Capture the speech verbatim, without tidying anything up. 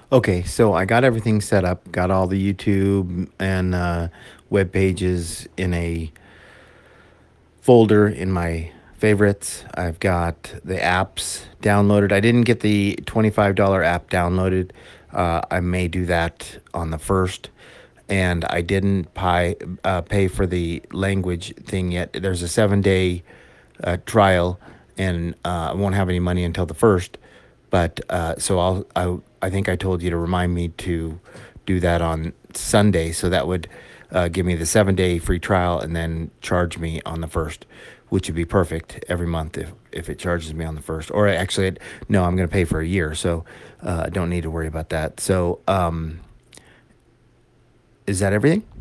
Okay, so I got everything set up, got all the YouTube and uh, web pages in a folder in my favorites. I've got the apps downloaded. I didn't get the twenty-five dollars app downloaded. Uh, I may do that on the first. And I didn't pay, uh, pay for the language thing yet. There's a seven day uh, trial, and uh, I won't have any money until the first. But uh, so I'll, I, I think I told you to remind me to do that on Sunday. So that would uh, give me the seven day free trial and then charge me on the first, which would be perfect every month if, if it charges me on the first. Or actually, it, no, I'm going to pay for a year. So uh, I don't need to worry about that. So um, is that everything?